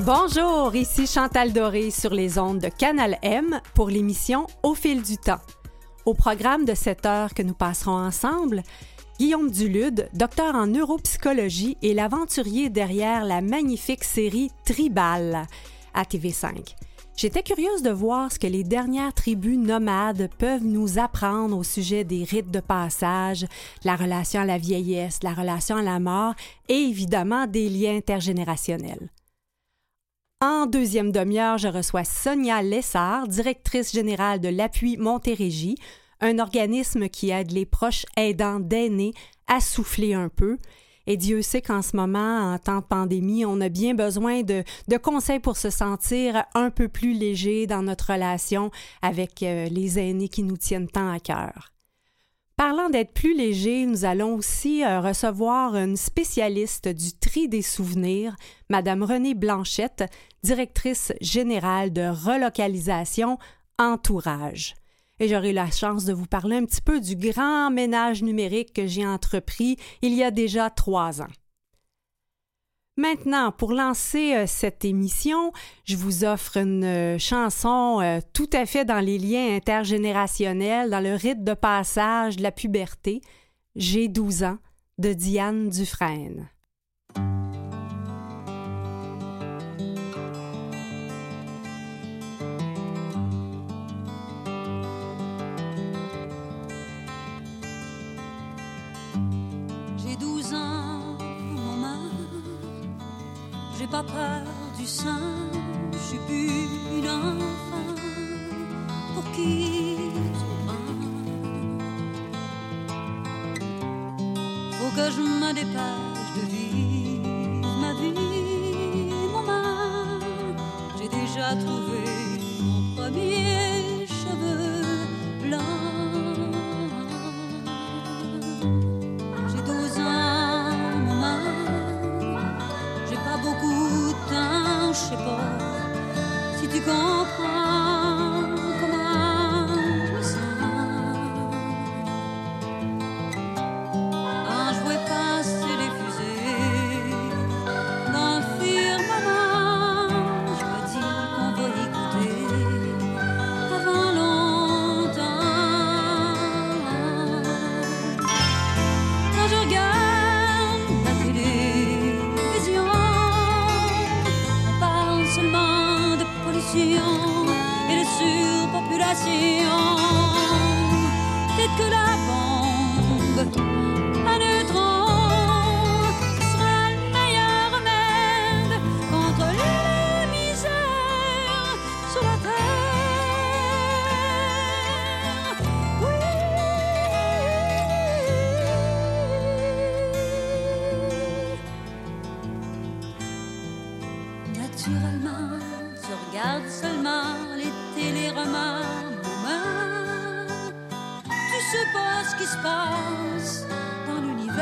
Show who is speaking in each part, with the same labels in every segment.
Speaker 1: Bonjour, ici Chantal Doré sur les ondes de Canal M pour l'émission Au fil du temps. Au programme de cette heure que nous passerons ensemble, Guillaume Dulude, docteur en neuropsychologie et l'aventurier derrière la magnifique série Tribal à TV5. J'étais curieuse de voir ce que les dernières tribus nomades peuvent nous apprendre au sujet des rites de passage, la relation à la vieillesse, la relation à la mort et évidemment des liens intergénérationnels. En deuxième demi-heure, je reçois Sonia Lessard, directrice générale de l'Appui Montérégie, un organisme qui aide les proches aidants d'aînés à souffler un peu. Et Dieu sait qu'en ce moment, en temps de pandémie, on a bien besoin de conseils pour se sentir un peu plus léger dans notre relation avec les aînés qui nous tiennent tant à cœur. Parlant d'être plus léger, nous allons aussi recevoir une spécialiste du tri des souvenirs, Madame Renée Blanchette, directrice générale de relocalisation Entourage. Et j'aurai la chance de vous parler un petit peu du grand ménage numérique que j'ai entrepris il y a déjà 3 ans. Maintenant, pour lancer cette émission, je vous offre une chanson tout à fait dans les liens intergénérationnels, dans le rite de passage de la puberté, « J'ai 12 ans » de Diane Dufresne.
Speaker 2: J'ai 12 ans, maman. J'ai pas peur du sein, je suis plus une enfant pour qui tu prends. Faut que je me dépêche de vivre ma vie, maman. J'ai déjà trouvé mon premier cheveu blanc. J'ai 12 ans, maman. J'ai pas beaucoup de temps, je sais pas si tu comprends comment je me sens. Quand je vois passer les fusées dans le firmament, je me dis qu'on va écouter avant longtemps. Quand je regarde la télévision, on parle seulement de pollution et de surpopulation. Peut-être que la bombe à neutrons sera le meilleur remède contre la misère sur la terre. Naturellement, je regarde seulement les téléromans, maman. Tu sais pas ce qui se passe dans l'univers.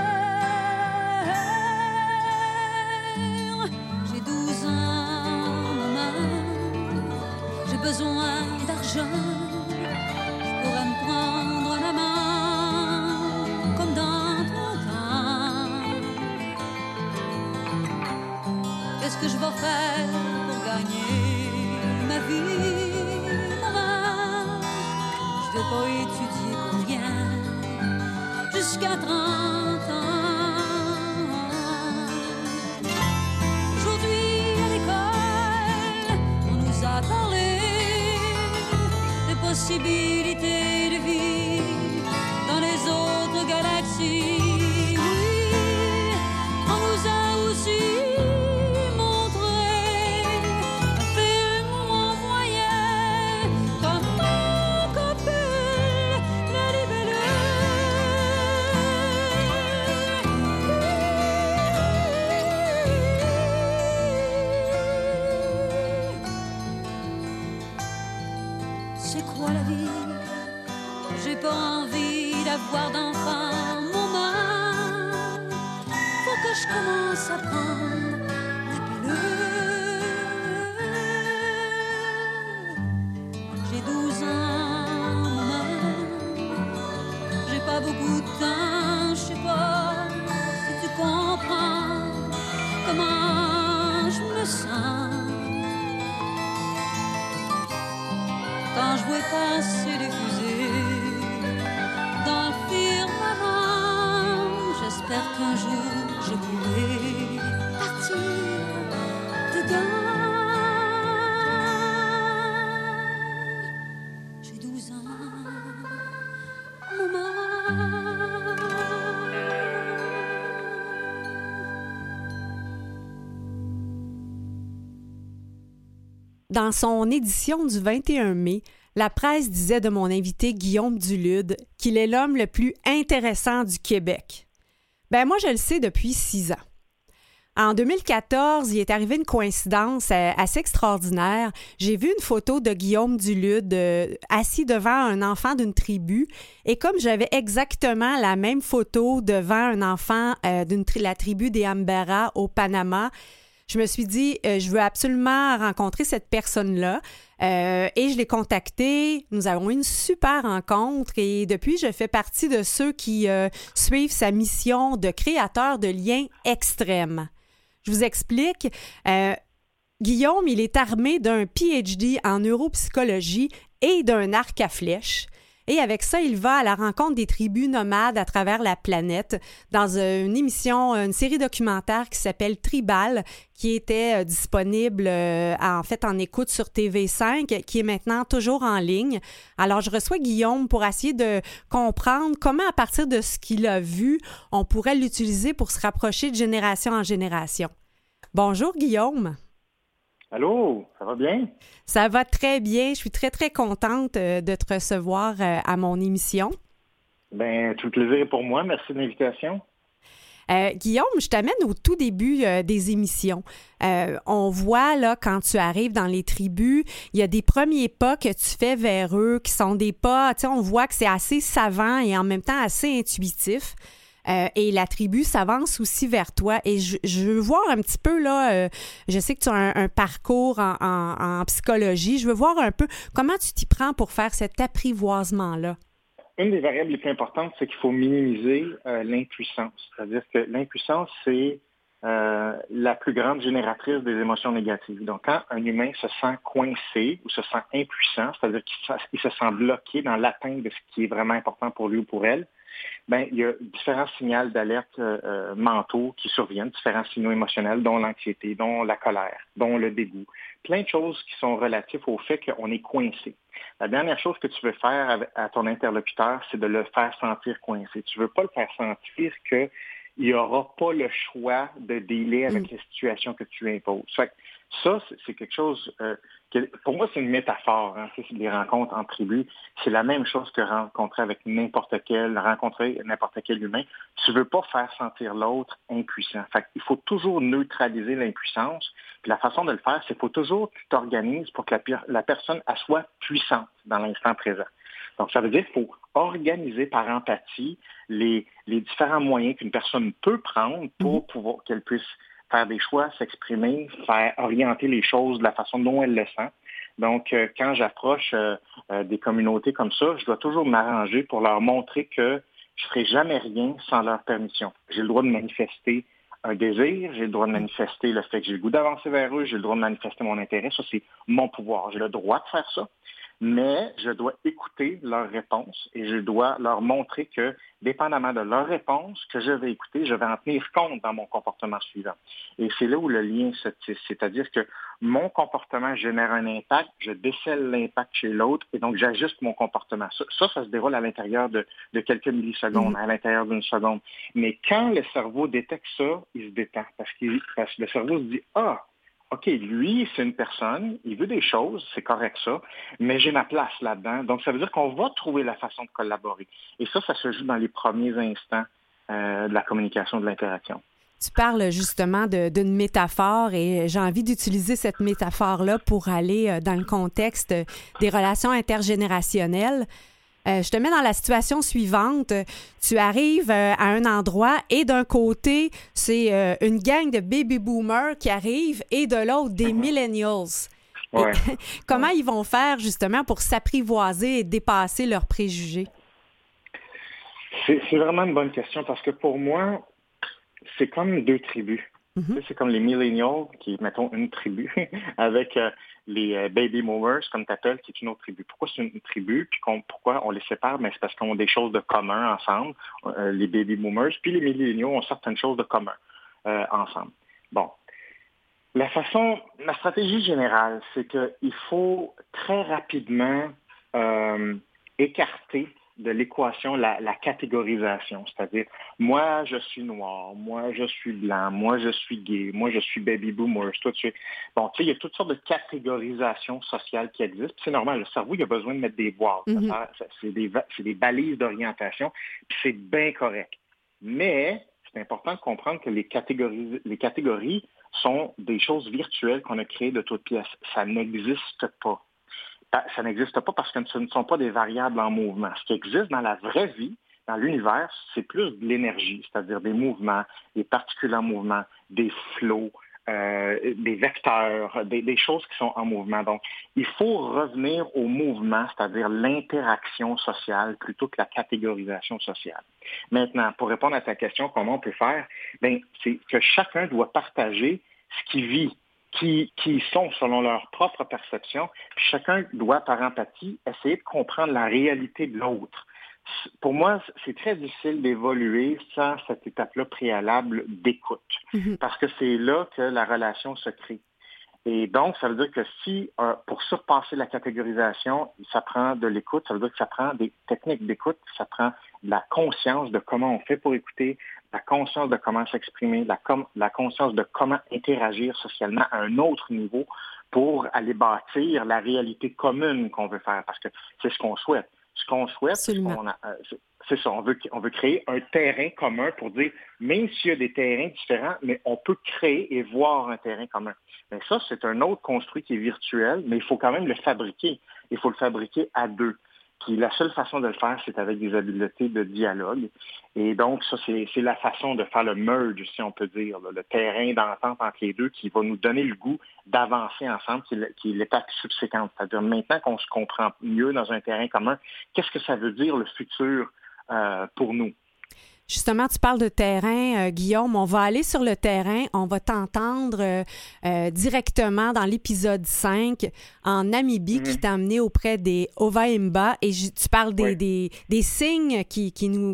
Speaker 2: J'ai 12 ans, maman. J'ai besoin d'argent. Je pourrais me prendre la main comme dans ton temps. Qu'est-ce que je vais faire pour gagner ma vie, maman? Je vais pas étudier pour rien jusqu'à 30 ans. Aujourd'hui à l'école, on nous a parlé des possibilités de vie dans les autres galaxies. Oui, on nous a aussi d'avoir d'enfants, maman. Faut que je commence à prendre la pilule. J'ai 12 ans, maman. J'ai pas beaucoup de temps, je sais pas si tu comprends comment je me sens. jouer passer les fusées dans le firmament. J'espère qu'un jour je pourrai partir dedans. J'ai 12 ans, maman.
Speaker 1: Dans son édition du 21 mai, la presse disait de mon invité Guillaume Dulude qu'il est l'homme le plus intéressant du Québec. Ben moi, je le sais depuis 6 ans. En 2014, il est arrivé une coïncidence assez extraordinaire. J'ai vu une photo de Guillaume Dulude assis devant un enfant d'une tribu et comme j'avais exactement la même photo devant un enfant de la tribu des Ambera au Panama, je me suis dit, je veux absolument rencontrer cette personne-là. Et je l'ai contacté. Nous avons eu une super rencontre et depuis, je fais partie de ceux qui suivent sa mission de créateur de liens extrêmes. Je vous explique. Guillaume, il est armé d'un PhD en neuropsychologie et d'un arc à flèches. Et avec ça, il va à la rencontre des tribus nomades à travers la planète dans une émission, une série documentaire qui s'appelle Tribal, qui était disponible en écoute sur TV5, qui est maintenant toujours en ligne. Alors, je reçois Guillaume pour essayer de comprendre comment, à partir de ce qu'il a vu, on pourrait l'utiliser pour se rapprocher de génération en génération. Bonjour, Guillaume.
Speaker 3: Allô, ça va bien?
Speaker 1: Ça va très bien. Je suis très, très contente de te recevoir à mon émission.
Speaker 3: Ben, tout le plaisir est pour moi. Merci de l'invitation.
Speaker 1: Guillaume, je t'amène au tout début des émissions. On voit, là, quand tu arrives dans les tribus, il y a des premiers pas que tu fais vers eux qui sont des pas, tu sais, on voit que c'est assez savant et en même temps assez intuitif. Et la tribu s'avance aussi vers toi. Et je veux voir un petit peu, là, je sais que tu as un parcours en psychologie. Je veux voir un peu comment tu t'y prends pour faire cet apprivoisement-là.
Speaker 3: Une des variables les plus importantes, c'est qu'il faut minimiser l'impuissance. C'est-à-dire que l'impuissance, c'est la plus grande génératrice des émotions négatives. Donc, quand un humain se sent coincé ou se sent impuissant, c'est-à-dire qu'il se sent bloqué dans l'atteinte de ce qui est vraiment important pour lui ou pour elle, ben, il y a différents signaux d'alerte mentaux qui surviennent, différents signaux émotionnels, dont l'anxiété, dont la colère, dont le dégoût. Plein de choses qui sont relatives au fait qu'on est coincé. La dernière chose que tu veux faire à ton interlocuteur, c'est de le faire sentir coincé. Tu ne veux pas le faire sentir qu'il n'y aura pas le choix de dealer avec les situations que tu imposes. Fait que ça, c'est quelque chose pour moi, c'est une métaphore. Hein, les rencontres en tribu, c'est la même chose que rencontrer n'importe quel humain. Tu ne veux pas faire sentir l'autre impuissant. Fait qu'il faut toujours neutraliser l'impuissance. Puis la façon de le faire, c'est qu'il faut toujours que tu t'organises pour que la personne elle soit puissante dans l'instant présent. Donc, ça veut dire qu'il faut organiser par empathie les différents moyens qu'une personne peut prendre pour pouvoir qu'elle puisse faire des choix, s'exprimer, faire orienter les choses de la façon dont elle le sent. Donc, quand j'approche des communautés comme ça, je dois toujours m'arranger pour leur montrer que je ne ferai jamais rien sans leur permission. J'ai le droit de manifester un désir, j'ai le droit de manifester le fait que j'ai le goût d'avancer vers eux, j'ai le droit de manifester mon intérêt. Ça, c'est mon pouvoir. J'ai le droit de faire ça. Mais je dois écouter leurs réponses et je dois leur montrer que, dépendamment de leurs réponses que je vais écouter, je vais en tenir compte dans mon comportement suivant. Et c'est là où le lien se tisse. C'est-à-dire que mon comportement génère un impact, je décèle l'impact chez l'autre et donc j'ajuste mon comportement. Ça se déroule à l'intérieur de quelques millisecondes, à l'intérieur d'une seconde. Mais quand le cerveau détecte ça, il se détend parce que le cerveau se dit « Ah! OK, lui, c'est une personne, il veut des choses, c'est correct ça, mais j'ai ma place là-dedans. » Donc, ça veut dire qu'on va trouver la façon de collaborer. Et ça se joue dans les premiers instants de la communication, de l'interaction.
Speaker 1: Tu parles justement d'une métaphore et j'ai envie d'utiliser cette métaphore-là pour aller dans le contexte des relations intergénérationnelles. Je te mets dans la situation suivante. Tu arrives à un endroit et d'un côté, c'est une gang de baby boomers qui arrivent et de l'autre, des millennials.
Speaker 3: Ouais.
Speaker 1: Comment ils vont faire justement pour s'apprivoiser et dépasser leurs préjugés?
Speaker 3: C'est vraiment une bonne question parce que pour moi, c'est comme deux tribus. C'est comme les millennials, qui est, mettons, une tribu, avec les baby boomers, comme tu appelles, qui est une autre tribu. Pourquoi c'est une tribu, puis pourquoi on les sépare? Ben, c'est parce qu'ils ont des choses de commun ensemble, les baby boomers, puis les milléniaux ont certaines choses de commun ensemble. Bon. La stratégie générale, c'est qu'il faut très rapidement écarter de l'équation la catégorisation, c'est-à-dire moi je suis noir, moi je suis blanc, moi je suis gay, moi je suis baby boomer, toi tu es... Bon, tu sais, il y a toutes sortes de catégorisations sociales qui existent. C'est normal, le cerveau il a besoin de mettre des voiles, c'est des balises d'orientation, puis c'est bien correct. Mais c'est important de comprendre que les catégories sont des choses virtuelles qu'on a créées de toutes pièces. Ça n'existe pas. Ça n'existe pas parce que ce ne sont pas des variables en mouvement. Ce qui existe dans la vraie vie, dans l'univers, c'est plus de l'énergie, c'est-à-dire des mouvements, des particules en mouvement, des flots, des vecteurs, des choses qui sont en mouvement. Donc, il faut revenir au mouvement, c'est-à-dire l'interaction sociale plutôt que la catégorisation sociale. Maintenant, pour répondre à ta question, comment on peut faire? Bien, c'est que chacun doit partager ce qu'il vit, qui sont selon leur propre perception. Puis chacun doit, par empathie, essayer de comprendre la réalité de l'autre. Pour moi, c'est très difficile d'évoluer sans cette étape-là préalable d'écoute, parce que c'est là que la relation se crée. Et donc, ça veut dire que si, pour surpasser la catégorisation, ça prend de l'écoute, ça veut dire que ça prend des techniques d'écoute, ça prend de la conscience de comment on fait pour écouter, la conscience de comment s'exprimer, la conscience de comment interagir socialement à un autre niveau pour aller bâtir la réalité commune qu'on veut faire, parce que c'est ce qu'on souhaite. Ce qu'on souhaite, c'est ça, on veut créer un terrain commun pour dire, même s'il y a des terrains différents, mais on peut créer et voir un terrain commun. Mais ça, c'est un autre construit qui est virtuel, mais il faut quand même le fabriquer. Il faut le fabriquer à deux. Puis la seule façon de le faire, c'est avec des habiletés de dialogue. Et donc, ça, c'est la façon de faire le merge, si on peut dire, là, le terrain d'entente entre les deux qui va nous donner le goût d'avancer ensemble, qui est l'étape subséquente. C'est-à-dire, maintenant qu'on se comprend mieux dans un terrain commun, qu'est-ce que ça veut dire le futur pour nous?
Speaker 1: Justement, tu parles de terrain, Guillaume. On va aller sur le terrain. On va t'entendre directement dans l'épisode 5 en Namibie qui t'a amené auprès des Ovahimba. Et tu parles des signes qui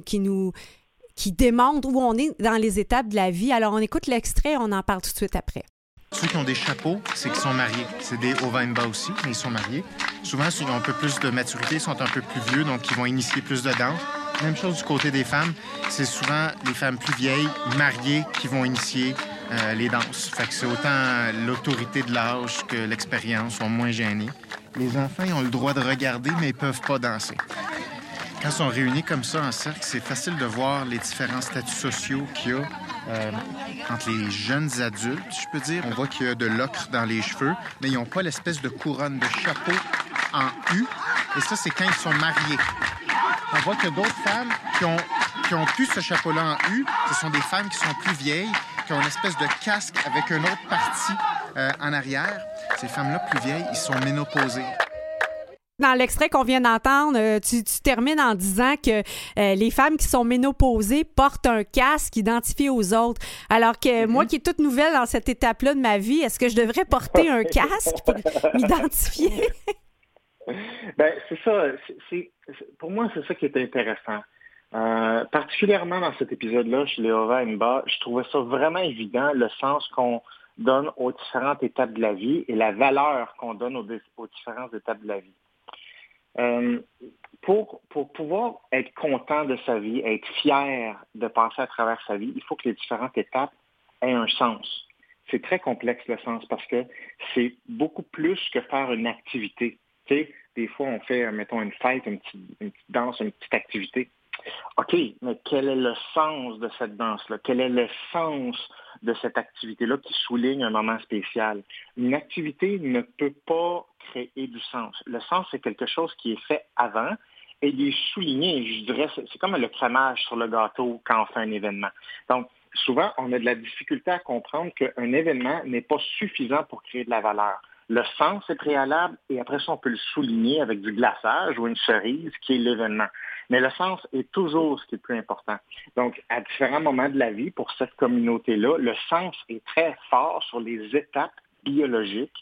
Speaker 1: démontrent où on est dans les étapes de la vie. Alors, on écoute l'extrait et on en parle tout de suite après.
Speaker 4: Ceux qui ont des chapeaux, c'est qu'ils sont mariés. C'est des Ovahimba aussi, mais ils sont mariés. Souvent, ceux qui ont un peu plus de maturité sont un peu plus vieux, donc ils vont initier plus de danse. Même chose du côté des femmes, c'est souvent les femmes plus vieilles, mariées, qui vont initier les danses. Fait que c'est autant l'autorité de l'âge que l'expérience sont moins gênés. Les enfants, ils ont le droit de regarder, mais ils peuvent pas danser. Quand ils sont réunis comme ça en cercle, c'est facile de voir les différents statuts sociaux qu'il y a entre les jeunes adultes, je peux dire. On voit qu'il y a de l'ocre dans les cheveux, mais ils n'ont pas l'espèce de couronne de chapeau en U. Et ça, c'est quand ils sont mariés. On voit que d'autres femmes qui ont plus ce chapeau-là en U, ce sont des femmes qui sont plus vieilles, qui ont une espèce de casque avec une autre partie en arrière. Ces femmes-là plus vieilles, ils sont ménopausées.
Speaker 1: Dans l'extrait qu'on vient d'entendre, tu termines en disant que les femmes qui sont ménopausées portent un casque identifié aux autres. Alors que moi, qui est toute nouvelle dans cette étape-là de ma vie, est-ce que je devrais porter un casque pour m'identifier?
Speaker 3: Ben, c'est ça. Pour moi, c'est ça qui est intéressant. Particulièrement dans cet épisode-là, chez les Ovahimba, je trouvais ça vraiment évident, le sens qu'on donne aux différentes étapes de la vie et la valeur qu'on donne aux différentes étapes de la vie. Pour pouvoir être content de sa vie, être fier de passer à travers sa vie, il faut que les différentes étapes aient un sens. C'est très complexe, le sens, parce que c'est beaucoup plus que faire une activité. Tu sais, des fois, on fait, mettons, une fête, une petite danse, une petite activité. OK, mais quel est le sens de cette danse-là? Quel est le sens de cette activité-là qui souligne un moment spécial? Une activité ne peut pas créer du sens. Le sens, c'est quelque chose qui est fait avant et il est souligné. Je dirais, c'est comme le crémage sur le gâteau quand on fait un événement. Donc, souvent, on a de la difficulté à comprendre qu'un événement n'est pas suffisant pour créer de la valeur. Le sens est préalable et après ça, on peut le souligner avec du glaçage ou une cerise qui est l'événement. Mais le sens est toujours ce qui est le plus important. Donc, à différents moments de la vie, pour cette communauté-là, le sens est très fort sur les étapes biologiques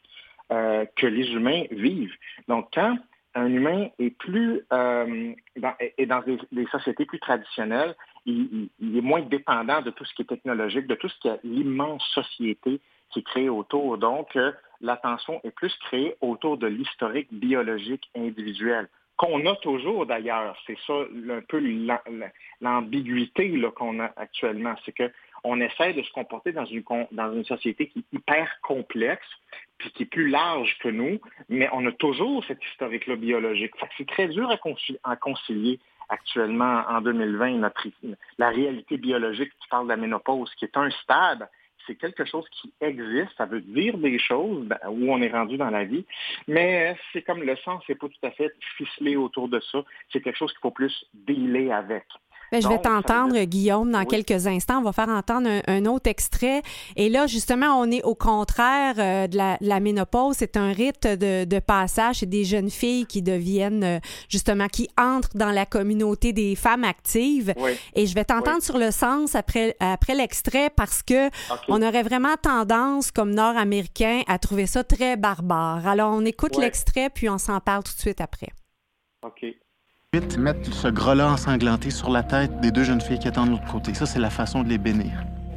Speaker 3: que les humains vivent. Donc, quand un humain est plus dans des sociétés plus traditionnelles, il est moins dépendant de tout ce qui est technologique, de tout ce qui est l'immense société qui est créée autour. Donc, l'attention est plus créée autour de l'historique biologique individuel, qu'on a toujours d'ailleurs. C'est ça un peu l'ambiguïté là, qu'on a actuellement. C'est qu'on essaie de se comporter dans une société qui est hyper complexe, puis qui est plus large que nous, mais on a toujours cet historique-là biologique. Fait que c'est très dur à concilier actuellement en 2020 la réalité biologique. Tu parles de la ménopause, qui est un stade. C'est quelque chose qui existe, ça veut dire des choses où on est rendu dans la vie, mais c'est comme le sens n'est pas tout à fait ficelé autour de ça. C'est quelque chose qu'il faut plus dealer avec.
Speaker 1: Bien, je vais t'entendre, Guillaume, dans quelques instants. On va faire entendre un autre extrait. Et là, justement, on est au contraire de la ménopause. C'est un rite de passage. C'est des jeunes filles qui deviennent, justement, qui entrent dans la communauté des femmes actives. Oui. Et je vais t'entendre sur le sens après l'extrait parce que on aurait vraiment tendance, comme Nord-Américains, à trouver ça très barbare. Alors, on écoute l'extrait, puis on s'en parle tout de suite après.
Speaker 3: OK.
Speaker 4: Mettre ce gras-là ensanglanté sur la tête des deux jeunes filles qui attendent de l'autre côté. Ça, c'est la façon de les bénir.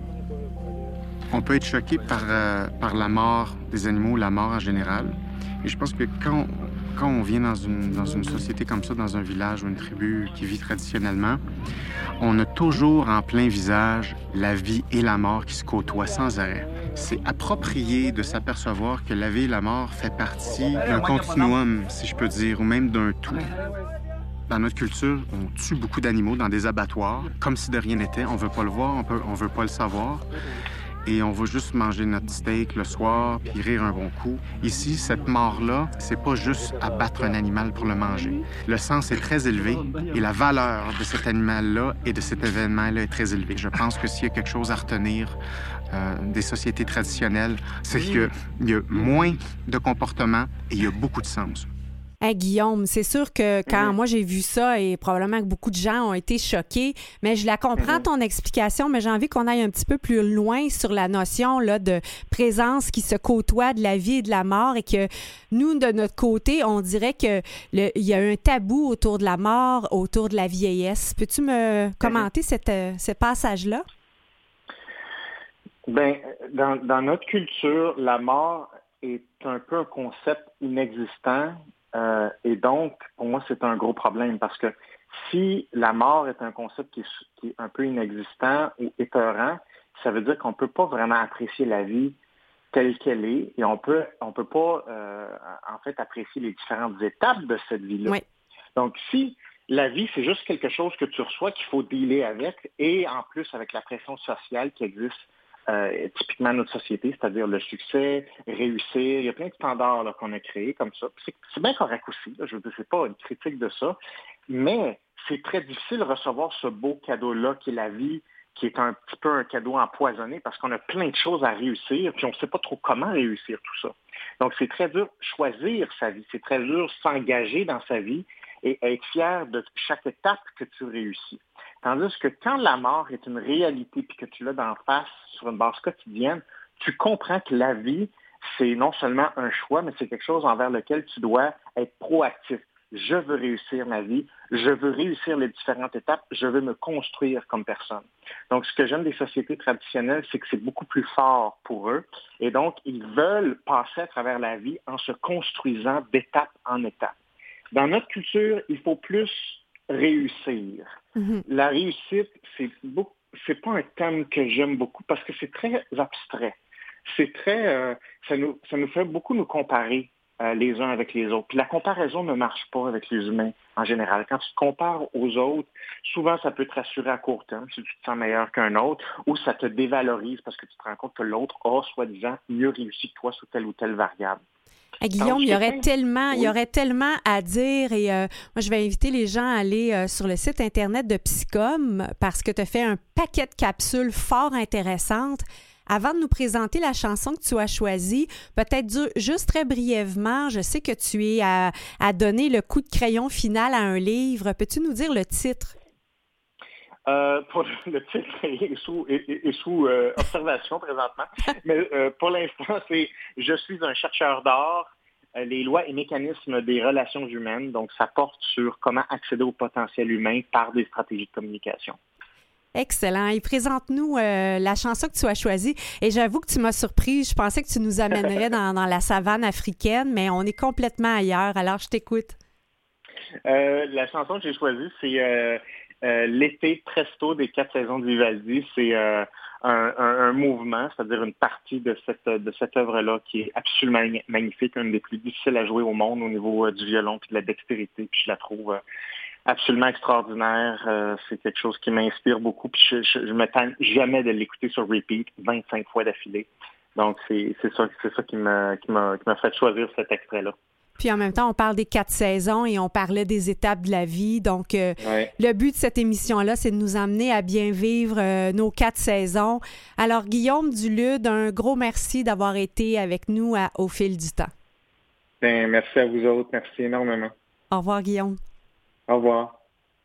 Speaker 4: On peut être choqué par la mort des animaux, la mort en général. Et je pense que quand on vient dans une société comme ça, dans un village ou une tribu qui vit traditionnellement, on a toujours en plein visage la vie et la mort qui se côtoient sans arrêt. C'est approprié de s'apercevoir que la vie et la mort fait partie d'un continuum, si je peux dire, ou même d'un tout. Dans notre culture, on tue beaucoup d'animaux dans des abattoirs, comme si de rien n'était. On veut pas le voir, on veut pas le savoir. Et on va juste manger notre steak le soir, puis rire un bon coup. Ici, cette mort-là, c'est pas juste abattre un animal pour le manger. Le sens est très élevé et la valeur de cet animal-là et de cet événement-là est très élevée. Je pense que s'il y a quelque chose à retenir des sociétés traditionnelles, c'est qu'il y a moins de comportement et il y a beaucoup de sens.
Speaker 1: Hey, Guillaume, c'est sûr que quand moi j'ai vu ça et probablement que beaucoup de gens ont été choqués, mais je la comprends ton explication, mais j'ai envie qu'on aille un petit peu plus loin sur la notion là, de présence qui se côtoie de la vie et de la mort et que nous, de notre côté, on dirait qu'il y a un tabou autour de la mort, autour de la vieillesse. Peux-tu me commenter ce passage-là?
Speaker 3: Bien, dans notre culture, la mort est un peu un concept inexistant. Et donc, pour moi, c'est un gros problème parce que si la mort est un concept qui est un peu inexistant ou épeurant, ça veut dire qu'on ne peut pas vraiment apprécier la vie telle qu'elle est et on peut pas, en fait, apprécier les différentes étapes de cette vie-là. Oui. Donc, si la vie, c'est juste quelque chose que tu reçois, qu'il faut dealer avec et en plus avec la pression sociale qui existe typiquement notre société, c'est-à-dire le succès, réussir. Il y a plein de standards là, qu'on a créés comme ça. C'est bien correct aussi. Là, je veux dire, c'est pas une critique de ça. Mais c'est très difficile de recevoir ce beau cadeau-là qui est la vie, qui est un petit peu un cadeau empoisonné parce qu'on a plein de choses à réussir, puis on ne sait pas trop comment réussir tout ça. Donc, c'est très dur choisir sa vie. C'est très dur s'engager dans sa vie et être fier de chaque étape que tu réussis. Tandis que quand la mort est une réalité puis que tu l'as d'en face sur une base quotidienne, tu comprends que la vie, c'est non seulement un choix, mais c'est quelque chose envers lequel tu dois être proactif. Je veux réussir ma vie, je veux réussir les différentes étapes, je veux me construire comme personne. Donc, ce que j'aime des sociétés traditionnelles, c'est que c'est beaucoup plus fort pour eux. Et donc, ils veulent passer à travers la vie en se construisant d'étape en étape. Dans notre culture, il faut plus réussir. La réussite, c'est pas un thème que j'aime beaucoup parce que c'est très abstrait. C'est très, ça nous fait beaucoup nous comparer les uns avec les autres. Puis la comparaison ne marche pas avec les humains en général. Quand tu te compares aux autres, souvent ça peut te rassurer à court terme si tu te sens meilleur qu'un autre, ou ça te dévalorise parce que tu te rends compte que l'autre a soi-disant mieux réussi que toi sur telle ou telle variable.
Speaker 1: Hey, Guillaume, il y aurait tellement à dire et moi, je vais inviter les gens à aller sur le site Internet de Psychom parce que tu as fait un paquet de capsules fort intéressantes. Avant de nous présenter la chanson que tu as choisie, peut-être juste très brièvement, je sais que tu es à donner le coup de crayon final à un livre. Peux-tu nous dire le titre?
Speaker 3: Pour le titre est sous observation présentement, mais pour l'instant, c'est « Je suis un chercheur d'art, les lois et mécanismes des relations humaines ». Donc, ça porte sur comment accéder au potentiel humain par des stratégies de communication.
Speaker 1: Excellent. Et présente-nous la chanson que tu as choisie. Et j'avoue que tu m'as surpris. Je pensais que tu nous amènerais dans la savane africaine, mais on est complètement ailleurs. Alors, je t'écoute.
Speaker 3: La chanson que j'ai choisie, c'est L'été presto des 4 saisons de Vivaldi. C'est un mouvement, c'est-à-dire une partie de cette œuvre-là qui est absolument magnifique, une des plus difficiles à jouer au monde au niveau du violon et de la dextérité. Puis je la trouve absolument extraordinaire. C'est quelque chose qui m'inspire beaucoup. Puis je me tente jamais de l'écouter sur repeat 25 fois d'affilée. Donc c'est ça qui m'a fait choisir cet extrait-là.
Speaker 1: Puis en même temps, on parle des 4 saisons et on parlait des étapes de la vie. Donc, Le but de cette émission-là, c'est de nous amener à bien vivre nos 4 saisons. Alors, Guillaume Dulude, un gros merci d'avoir été avec nous Au fil du temps.
Speaker 3: Bien, merci à vous autres. Merci énormément.
Speaker 1: Au revoir, Guillaume.
Speaker 3: Au revoir.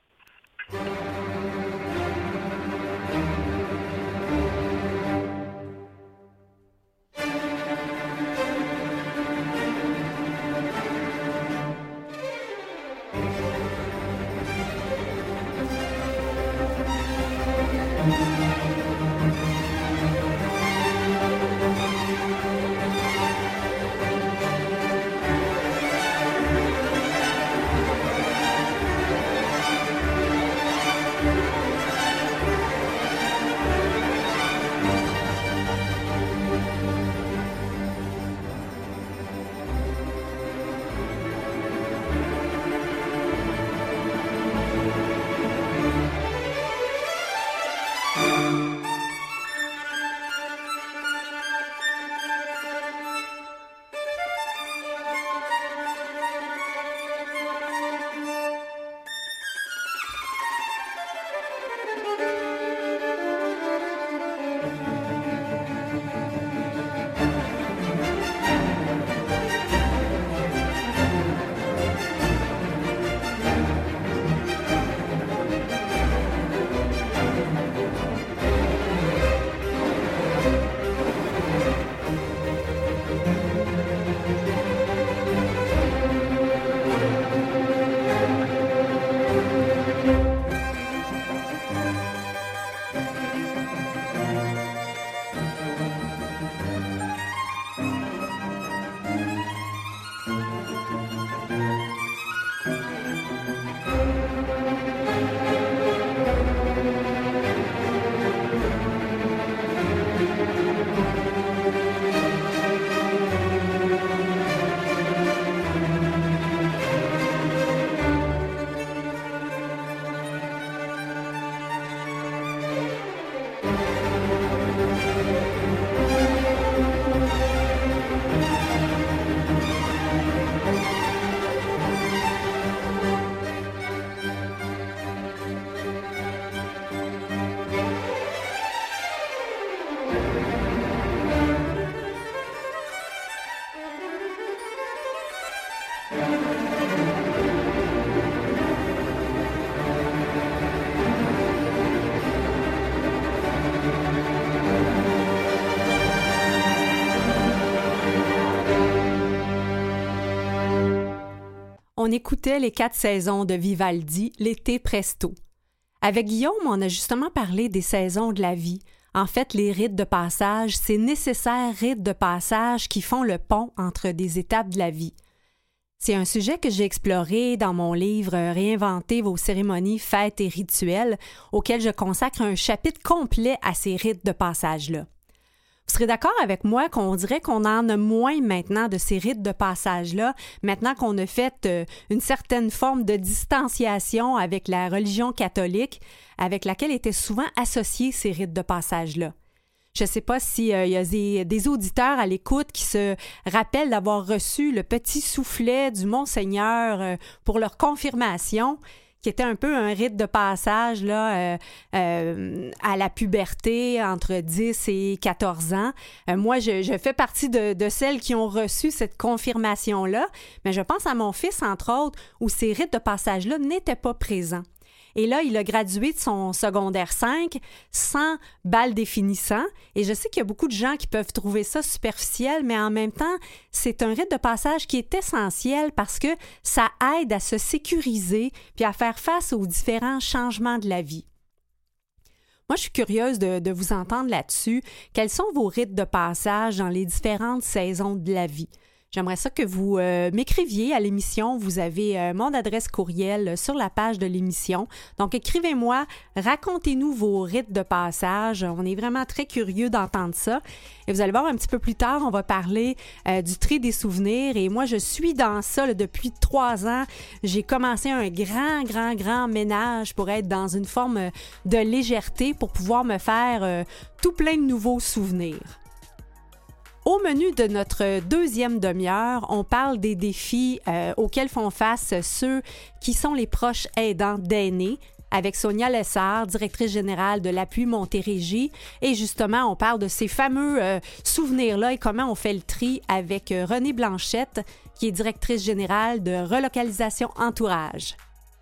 Speaker 1: On écoutait les 4 saisons de Vivaldi, l'été presto. Avec Guillaume, on a justement parlé des saisons de la vie. En fait, les rites de passage, ces nécessaires rites de passage qui font le pont entre des étapes de la vie. C'est un sujet que j'ai exploré dans mon livre « Réinventer vos cérémonies, fêtes et rituels » auquel je consacre un chapitre complet à ces rites de passage-là. Vous serez d'accord avec moi qu'on dirait qu'on en a moins maintenant de ces rites de passage-là, maintenant qu'on a fait une certaine forme de distanciation avec la religion catholique, avec laquelle étaient souvent associés ces rites de passage-là. Je ne sais pas s'il y a des auditeurs à l'écoute qui se rappellent d'avoir reçu le petit soufflet du Monseigneur pour leur confirmation, qui était un peu un rite de passage là, à la puberté entre 10 et 14 ans. Moi, je fais partie de celles qui ont reçu cette confirmation-là, mais je pense à mon fils, entre autres, où ces rites de passage-là n'étaient pas présents. Et là, il a gradué de son secondaire 5 sans bal définissant. Et je sais qu'il y a beaucoup de gens qui peuvent trouver ça superficiel, mais en même temps, c'est un rite de passage qui est essentiel parce que ça aide à se sécuriser puis à faire face aux différents changements de la vie. Moi, je suis curieuse de vous entendre là-dessus. Quels sont vos rites de passage dans les différentes saisons de la vie? J'aimerais ça que vous m'écriviez à l'émission. Vous avez mon adresse courriel sur la page de l'émission. Donc, écrivez-moi, racontez-nous vos rites de passage. On est vraiment très curieux d'entendre ça. Et vous allez voir, un petit peu plus tard, on va parler du tri des souvenirs. Et moi, je suis dans ça là, depuis 3 ans. J'ai commencé un grand ménage pour être dans une forme de légèreté pour pouvoir me faire tout plein de nouveaux souvenirs. Au menu de notre deuxième demi-heure, on parle des défis auxquels font face ceux qui sont les proches aidants d'aînés, avec Sonia Lessard, directrice générale de l'Appui Montérégie. Et justement, on parle de ces fameux souvenirs-là et comment on fait le tri avec Renée Blanchette, qui est directrice générale de Relocalisation Entourage.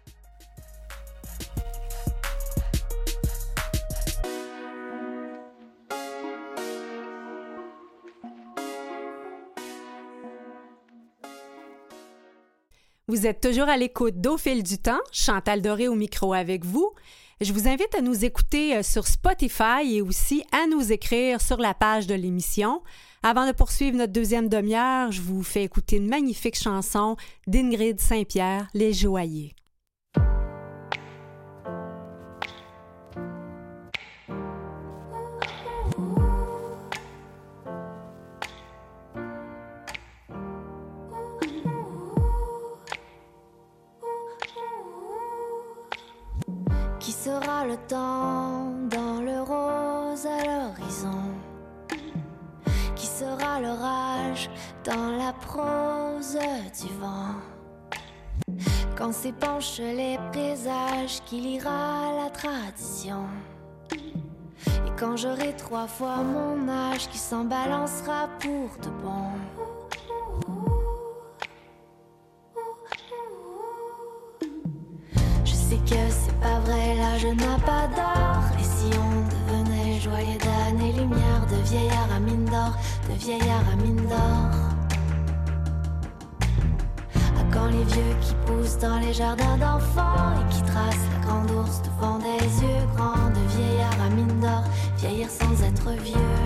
Speaker 1: Vous êtes toujours à l'écoute d'Au fil du temps, Chantal Doré au micro avec vous. Je vous invite à nous écouter sur Spotify et aussi à nous écrire sur la page de l'émission. Avant de poursuivre notre deuxième demi-heure, je vous fais écouter une magnifique chanson d'Ingrid Saint-Pierre, Les Joailliers.
Speaker 5: Qui sera le temps dans le rose à l'horizon? Qui sera l'orage dans la prose du vent? Quand s'épanchent les présages, qui lira la tradition? Et quand j'aurai 3 fois mon âge, qui s'en balancera pour de bon? C'est que c'est pas vrai, l'âge n'a pas d'or. Et si on devenait joaillier d'années-lumière, de vieillard à mine d'or, de vieillard à mine d'or? À quand les vieux qui poussent dans les jardins d'enfants et qui tracent la grande ours devant des yeux grands, de vieillard à mine d'or, vieillir sans être vieux?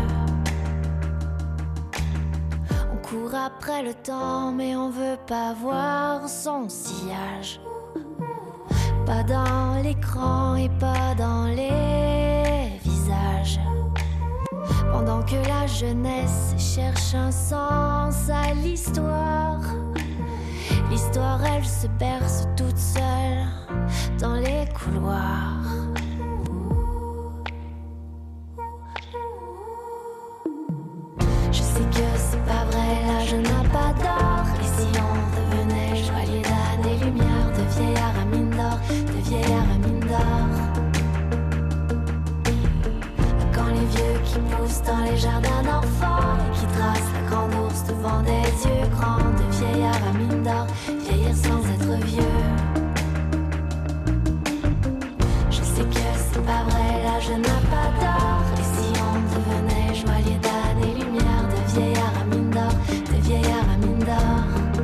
Speaker 5: On court après le temps, mais on veut pas voir son sillage. Pas dans l'écran et pas dans les visages. Pendant que la jeunesse cherche un sens à l'histoire, l'histoire elle se berce toute seule dans les couloirs. Je sais que c'est pas vrai, l'âge n'a pas d'or. Et si on devenait joaillier d'années-lumière, de vieillard à mine d'or, de vieillard à mine d'or? Quand les vieux qui poussent dans les jardins d'enfants et qui tracent la grande ours devant des yeux grands, de vieillard à mine d'or, vieillir sans être vieux. Je sais que c'est pas vrai, l'âge n'a pas d'or. Et si on devenait joaillier d'années-lumière, de vieillard à mine d'or, de vieillard à mine d'or?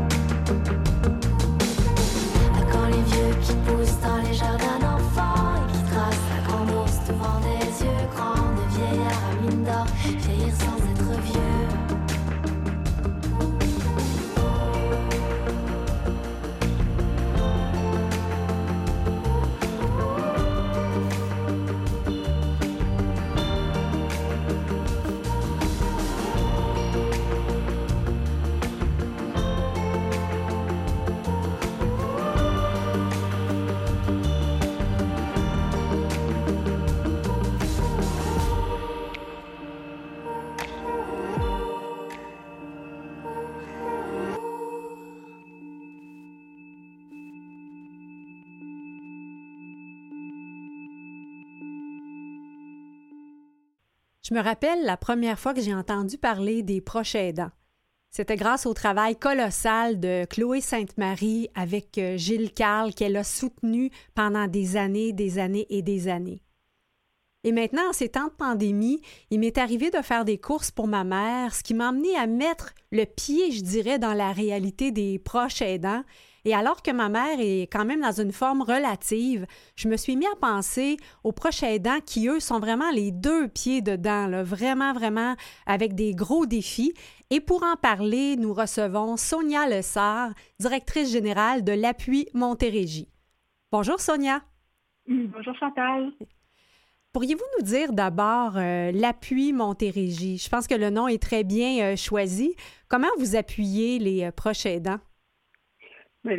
Speaker 5: Qui poussent dans les jardins d'enfants et qui tracent la grande ours devant des yeux grands, de vieillard à mine d'or, vieillir sans être vieux.
Speaker 1: Je me rappelle la première fois que j'ai entendu parler des proches aidants. C'était grâce au travail colossal de Chloé Sainte-Marie avec Gilles Carle qu'elle a soutenu pendant des années et des années. Et maintenant, en ces temps de pandémie, il m'est arrivé de faire des courses pour ma mère, ce qui m'a amené à mettre le pied, je dirais, dans la réalité des proches aidants. Et alors que ma mère est quand même dans une forme relative, je me suis mis à penser aux proches aidants qui, eux, sont vraiment les 2 pieds dedans, là, vraiment, vraiment avec des gros défis. Et pour en parler, nous recevons Sonia Lessard, directrice générale de l'Appui Montérégie. Bonjour Sonia.
Speaker 6: Bonjour Chantal.
Speaker 1: Pourriez-vous nous dire d'abord l'Appui Montérégie? Je pense que le nom est très bien choisi. Comment vous appuyez les proches aidants?
Speaker 6: Mais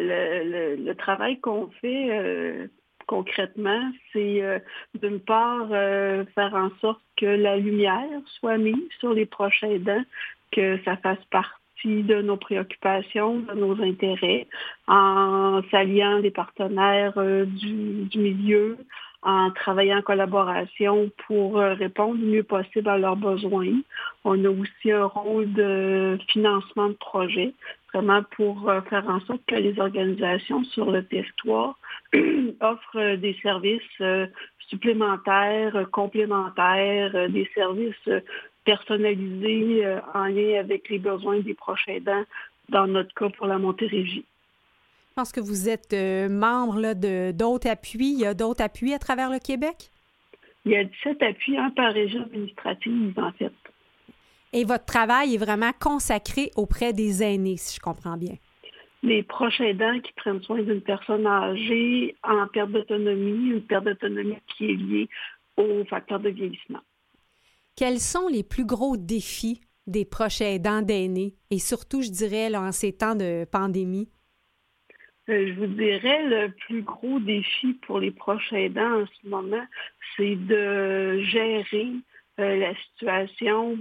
Speaker 6: le travail qu'on fait concrètement, c'est d'une part faire en sorte que la lumière soit mise sur les proches aidants, que ça fasse partie de nos préoccupations, de nos intérêts, en s'alliant des partenaires du milieu, en travaillant en collaboration pour répondre le mieux possible à leurs besoins. On a aussi un rôle de financement de projet, vraiment pour faire en sorte que les organisations sur le territoire offrent des services supplémentaires, complémentaires, des services personnalisés en lien avec les besoins des proches aidants, dans notre cas pour la Montérégie.
Speaker 1: Je pense que vous êtes membre là, d'autres appuis. Il y a d'autres appuis à travers le Québec?
Speaker 6: Il y a 17 appuis, un par région administrative, en fait.
Speaker 1: Et votre travail est vraiment consacré auprès des aînés, si je comprends bien.
Speaker 6: Les proches aidants qui prennent soin d'une personne âgée en perte d'autonomie, une perte d'autonomie qui est liée aux facteurs de vieillissement.
Speaker 1: Quels sont les plus gros défis des proches aidants d'aînés? Et surtout, je dirais, là, en ces temps de pandémie.
Speaker 6: Je vous dirais, le plus gros défi pour les proches aidants en ce moment, c'est de gérer la situation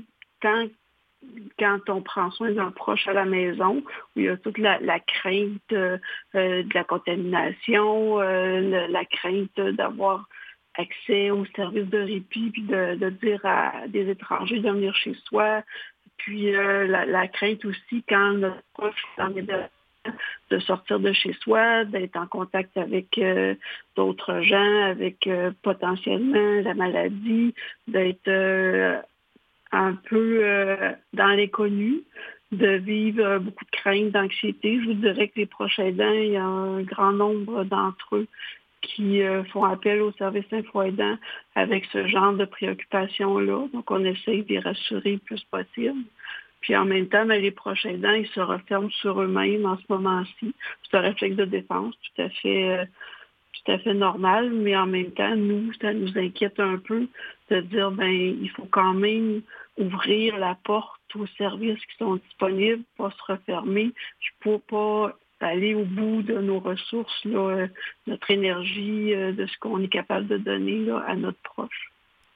Speaker 6: quand on prend soin d'un proche à la maison, où il y a toute la crainte de la contamination, la crainte d'avoir accès aux services de répit, puis de dire à des étrangers de venir chez soi, puis la crainte aussi quand notre proche en est de sortir de chez soi, d'être en contact avec d'autres gens, avec potentiellement la maladie, d'être un peu dans l'inconnu, de vivre beaucoup de crainte, d'anxiété. Je vous dirais que les proches aidants, il y a un grand nombre d'entre eux qui font appel au service info-aidant avec ce genre de préoccupation-là. Donc, on essaye de les rassurer le plus possible. Puis en même temps, les proches aidants, ils se referment sur eux-mêmes en ce moment-ci. C'est un réflexe de défense tout à fait normal, mais en même temps, nous, ça nous inquiète un peu de dire, il faut quand même ouvrir la porte aux services qui sont disponibles, pas se refermer, puis pour pas aller au bout de nos ressources, là, notre énergie, de ce qu'on est capable de donner là, à notre proche.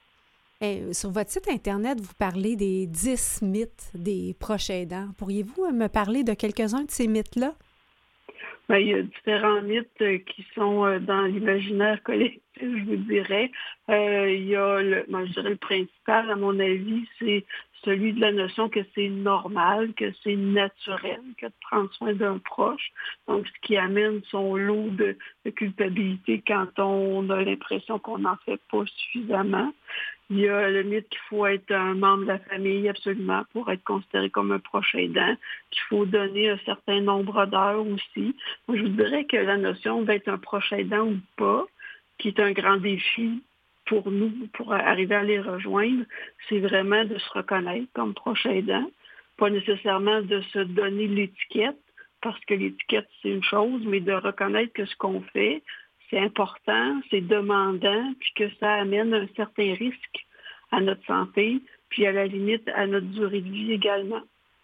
Speaker 1: Sur votre site Internet, vous parlez des 10 mythes des proches aidants. Pourriez-vous me parler de quelques-uns de ces mythes-là?
Speaker 6: Il y a différents mythes qui sont dans l'imaginaire collectif, je vous dirais. Il y a, je dirais le principal, à mon avis, c'est celui de la notion que c'est normal, que c'est naturel, que de prendre soin d'un proche. Donc, ce qui amène son lot de culpabilité quand on a l'impression qu'on n'en fait pas suffisamment. Il y a le mythe qu'il faut être un membre de la famille absolument pour être considéré comme un proche aidant, qu'il faut donner un certain nombre d'heures aussi. Moi, je vous dirais que la notion d'être un proche aidant ou pas, qui est un grand défi pour nous, pour arriver à les rejoindre, c'est vraiment de se reconnaître comme proche aidant, pas nécessairement de se donner l'étiquette, parce que l'étiquette, c'est une chose, mais de reconnaître que ce qu'on fait, c'est important, c'est demandant, puis que ça amène un certain risque à notre santé, puis à la limite à notre durée de vie également.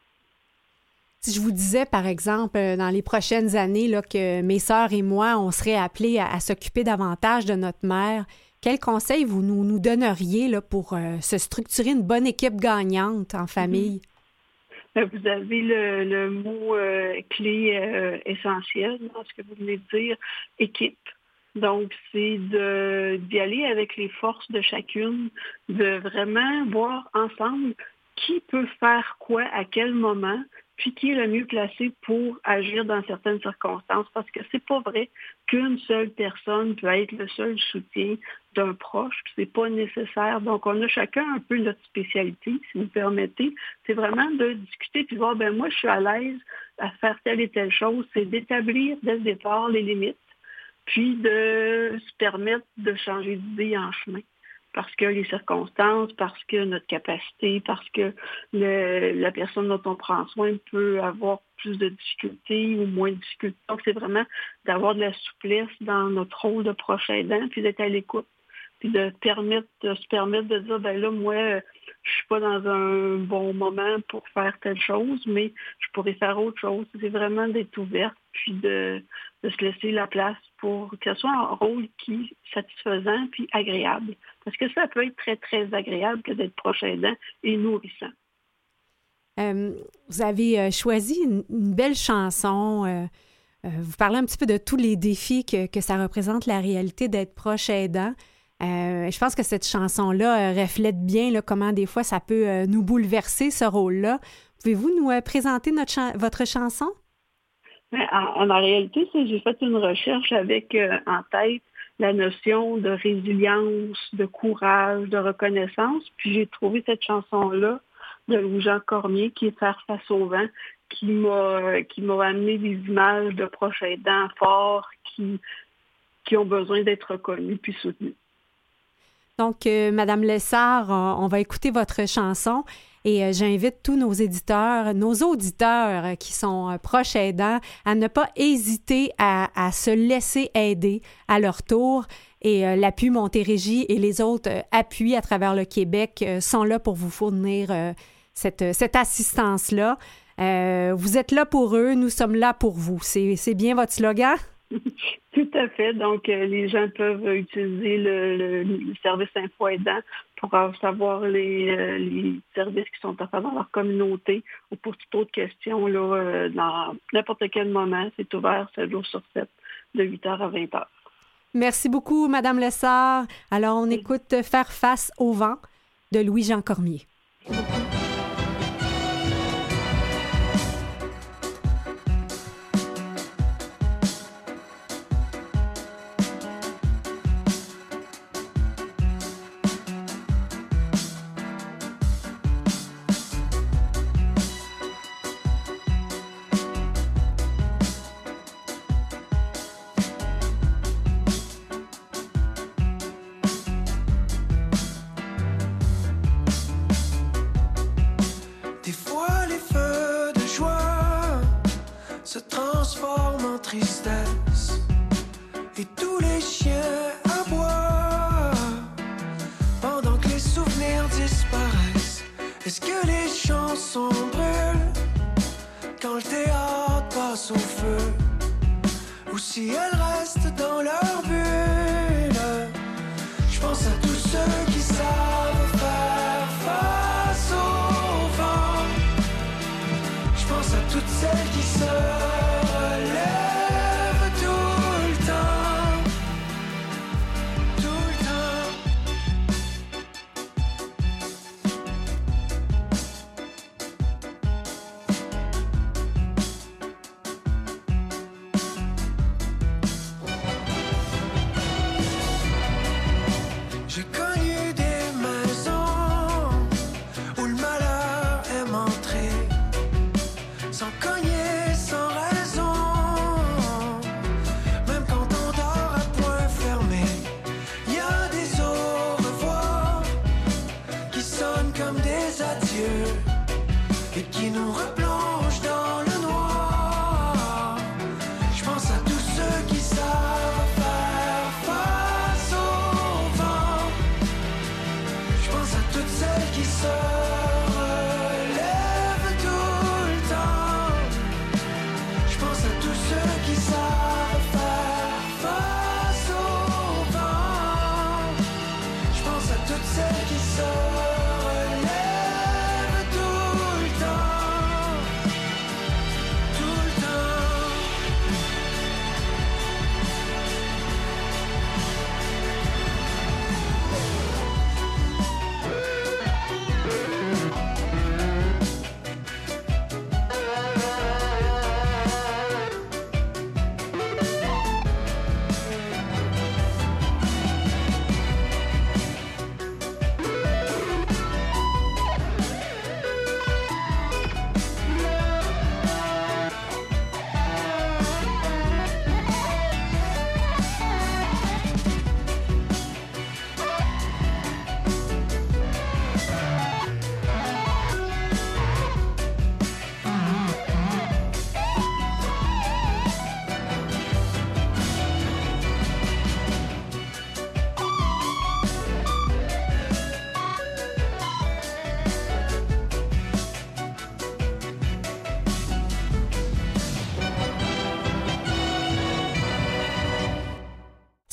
Speaker 1: Si je vous disais, par exemple, dans les prochaines années, là, que mes sœurs et moi, on serait appelés à s'occuper davantage de notre mère, quels conseils vous nous donneriez là, pour se structurer une bonne équipe gagnante en famille?
Speaker 6: Vous avez le mot clé essentiel dans ce que vous venez de dire, équipe. Donc, c'est d'y aller avec les forces de chacune, de vraiment voir ensemble qui peut faire quoi à quel moment, puis qui est le mieux placé pour agir dans certaines circonstances, parce que c'est pas vrai qu'une seule personne peut être le seul soutien d'un proche, c'est pas nécessaire. Donc, on a chacun un peu notre spécialité, si vous permettez. C'est vraiment de discuter puis voir, moi, je suis à l'aise à faire telle et telle chose. C'est d'établir dès le départ les limites, puis de se permettre de changer d'idée en chemin. Parce que les circonstances, parce que notre capacité, parce que la personne dont on prend soin peut avoir plus de difficultés ou moins de difficultés. Donc, c'est vraiment d'avoir de la souplesse dans notre rôle de proche aidant, puis d'être à l'écoute, puis de se permettre de dire, là, moi, je suis pas dans un bon moment pour faire telle chose, mais je pourrais faire autre chose. C'est vraiment d'être ouverte, puis de se laisser la place pour que ce soit un rôle qui est satisfaisant puis agréable. Parce que ça peut être très, très agréable que d'être proche aidant et nourrissant.
Speaker 1: Vous avez choisi une belle chanson. Vous parlez un petit peu de tous les défis que ça représente, la réalité d'être proche aidant. Je pense que cette chanson-là reflète bien comment des fois ça peut nous bouleverser, ce rôle-là. Pouvez-vous nous présenter votre chanson?
Speaker 6: En réalité, j'ai fait une recherche avec en tête la notion de résilience, de courage, de reconnaissance. Puis j'ai trouvé cette chanson-là de Louis-Jean Cormier, qui est Faire face au vent, qui m'a amené des images de proches aidants forts qui ont besoin d'être reconnus puis soutenus.
Speaker 1: Donc, Madame Lessard, on va écouter votre chanson et j'invite tous nos auditeurs qui sont proches aidants à ne pas hésiter à se laisser aider à leur tour. Et l'appui Montérégie et les autres appuis à travers le Québec sont là pour vous fournir cette assistance-là. Vous êtes là pour eux, nous sommes là pour vous. C'est bien votre slogan?
Speaker 6: Tout à fait. Donc, les gens peuvent utiliser le service Info Aidant pour savoir les services qui sont offerts dans leur communauté ou pour toute autre question là, dans n'importe quel moment. C'est ouvert 7 jours sur 7, de 8h à 20h.
Speaker 1: Merci beaucoup, Madame Lessard. Alors, on écoute Faire face au vent de Louis-Jean Cormier.
Speaker 7: Sans cogner, sans rêver.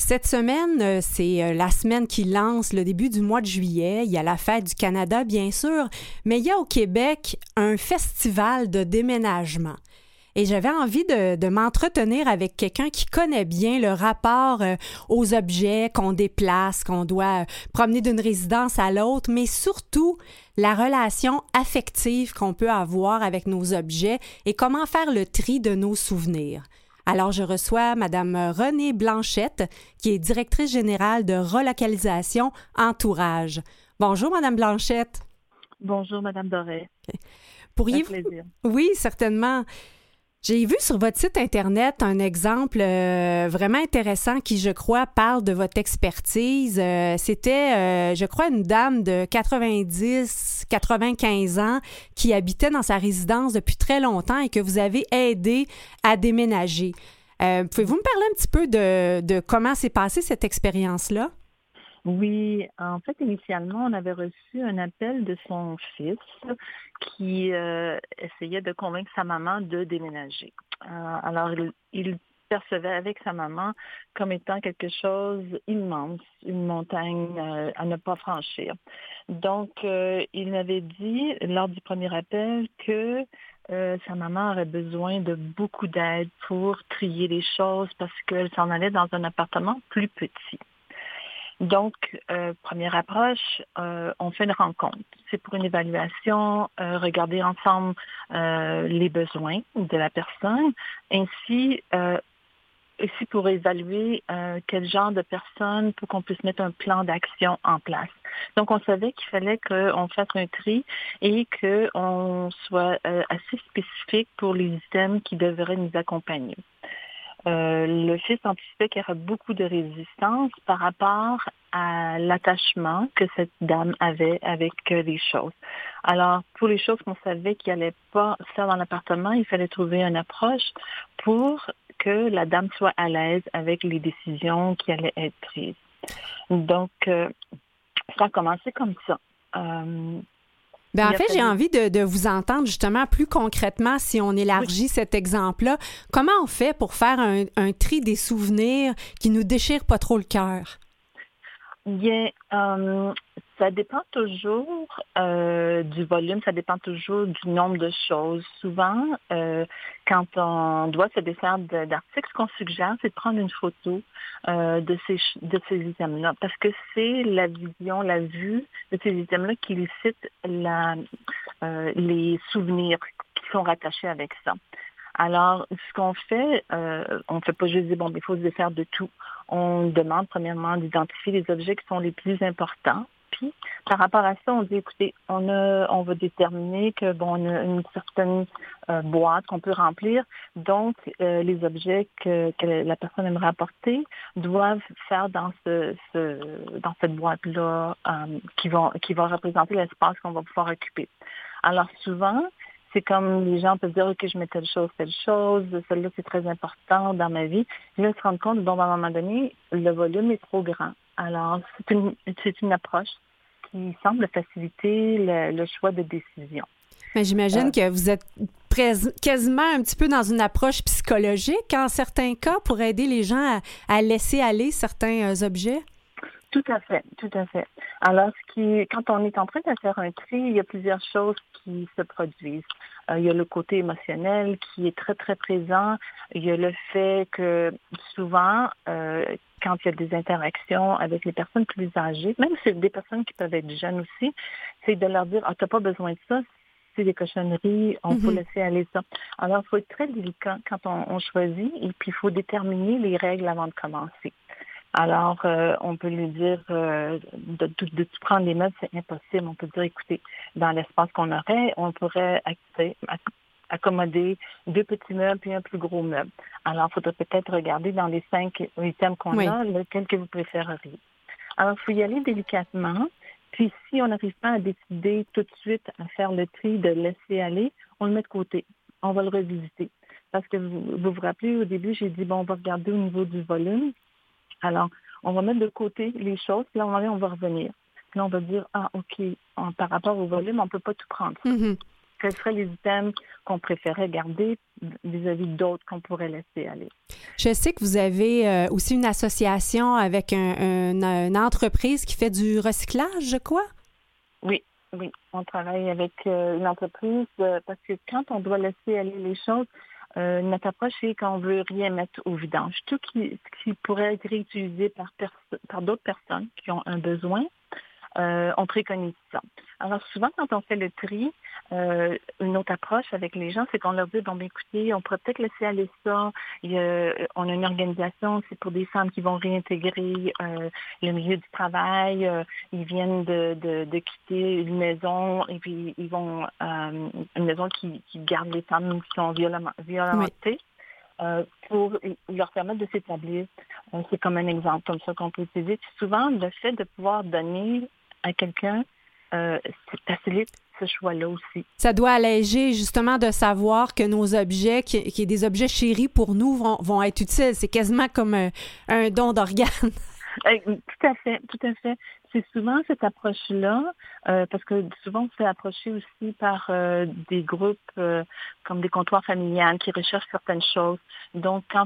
Speaker 1: Cette semaine, c'est la semaine qui lance le début du mois de juillet. Il y a la fête du Canada, bien sûr, mais il y a au Québec un festival de déménagement. Et j'avais envie de m'entretenir avec quelqu'un qui connaît bien le rapport aux objets qu'on déplace, qu'on doit promener d'une résidence à l'autre, mais surtout la relation affective qu'on peut avoir avec nos objets et comment faire le tri de nos souvenirs. Alors, je reçois Mme Renée Blanchette, qui est directrice générale de relocalisation Entourage. Bonjour, Mme Blanchette.
Speaker 7: Bonjour, Mme Doré.
Speaker 1: Pourriez-vous...
Speaker 7: plaisir.
Speaker 1: Oui, certainement. J'ai vu sur votre site Internet un exemple vraiment intéressant qui, je crois, parle de votre expertise. C'était, je crois, une dame de 90-95 ans qui habitait dans sa résidence depuis très longtemps et que vous avez aidé à déménager. Pouvez-vous me parler un petit peu de comment s'est passée cette expérience-là?
Speaker 7: Oui, en fait, initialement, on avait reçu un appel de son fils qui essayait de convaincre sa maman de déménager. Alors, il percevait avec sa maman comme étant quelque chose immense, une montagne à ne pas franchir. Donc, il m'avait dit, lors du premier appel, que sa maman aurait besoin de beaucoup d'aide pour trier les choses parce qu'elle s'en allait dans un appartement plus petit. Donc, première approche, on fait une rencontre. C'est pour une évaluation, regarder ensemble les besoins de la personne, ainsi aussi pour évaluer quel genre de personne pour qu'on puisse mettre un plan d'action en place. Donc, on savait qu'il fallait qu'on fasse un tri et qu'on soit assez spécifique pour les items qui devraient nous accompagner. Le fils anticipait qu'il y aurait beaucoup de résistance par rapport à l'attachement que cette dame avait avec les choses. Alors, pour les choses qu'on savait qu'il n'allait pas faire dans l'appartement, il fallait trouver une approche pour que la dame soit à l'aise avec les décisions qui allaient être prises. Donc, ça a commencé comme ça.
Speaker 1: En fait, j'ai envie de vous entendre justement plus concrètement si on élargit cet exemple-là. Comment on fait pour faire un tri des souvenirs qui nous déchirent pas trop le cœur?
Speaker 7: Bien, ça dépend toujours du volume, ça dépend toujours du nombre de choses. Souvent, quand on doit se défaire d'articles, ce qu'on suggère, c'est de prendre une photo de ces items-là, parce que c'est la vision, la vue de ces items-là qui élicite les souvenirs qui sont rattachés avec ça. Alors, ce qu'on fait, on ne fait pas juste dire, il faut se défaire de tout. On demande premièrement d'identifier les objets qui sont les plus importants. Puis, par rapport à ça, on dit, écoutez, on va déterminer que on a une certaine boîte qu'on peut remplir. Donc, les objets que la personne aimerait apporter doivent faire dans cette boîte-là qui va représenter l'espace qu'on va pouvoir occuper. Alors, souvent, c'est comme les gens peuvent dire, OK, je mets telle chose, celle-là, c'est très important dans ma vie. Puis là, ils se rendent compte, à un moment donné, le volume est trop grand. Alors, c'est une approche qui semble faciliter le choix de décision.
Speaker 1: Mais j'imagine que vous êtes quasiment un petit peu dans une approche psychologique en certains cas pour aider les gens à laisser aller certains objets.
Speaker 7: Tout à fait, tout à fait. Alors, quand on est en train de faire un tri, il y a plusieurs choses qui se produisent. Il y a le côté émotionnel qui est très, très présent. Il y a le fait que souvent, quand il y a des interactions avec les personnes plus âgées, même si c'est des personnes qui peuvent être jeunes aussi, c'est de leur dire, t'as pas besoin de ça, c'est des cochonneries, on peut laisser aller ça. Alors, il faut être très délicat quand on choisit et puis il faut déterminer les règles avant de commencer. Alors, on peut lui dire de tout prendre les meubles, c'est impossible. On peut dire, écoutez, dans l'espace qu'on aurait, on pourrait accommoder 2 petits meubles puis un plus gros meuble. Alors, il faudrait peut-être regarder dans les 5 items qu'on a, lequel que vous préféreriez. Alors, il faut y aller délicatement. Puis, si on n'arrive pas à décider tout de suite à faire le tri, de laisser aller, on le met de côté. On va le revisiter. Parce que vous vous rappelez, au début, j'ai dit, on va regarder au niveau du volume. Alors, on va mettre de côté les choses, puis là, on va revenir. Puis là, on va dire, OK, par rapport au volume, on ne peut pas tout prendre. quels seraient les items qu'on préférait garder vis-à-vis d'autres qu'on pourrait laisser aller.
Speaker 1: Je sais que vous avez aussi une association avec une entreprise qui fait du recyclage, je crois?
Speaker 7: Oui, on travaille avec une entreprise parce que quand on doit laisser aller les choses, notre approche, c'est qu'on ne veut rien mettre au vidange. Tout qui pourrait être réutilisé par d'autres personnes qui ont un besoin, on préconise ça. Alors souvent, quand on fait le tri, une autre approche avec les gens, c'est qu'on leur dit, bon, ben, écoutez, on pourrait peut-être laisser aller ça. On a une organisation, c'est pour des femmes qui vont réintégrer le milieu du travail. Ils viennent de quitter une maison et puis ils vont une maison qui garde les femmes qui sont violentées. Pour leur permettre de s'établir. C'est comme un exemple comme ça qu'on peut utiliser. Puis souvent, le fait de pouvoir donner à quelqu'un, ça facilite ce choix-là aussi. Ça
Speaker 1: doit alléger justement de savoir que nos objets, qui est des objets chéris pour nous, vont être utiles. C'est quasiment comme un don d'organes.
Speaker 7: Tout à fait. C'est souvent cette approche-là, parce que souvent on se fait approcher aussi par des groupes comme des comptoirs familiales qui recherchent certaines choses. Donc, quand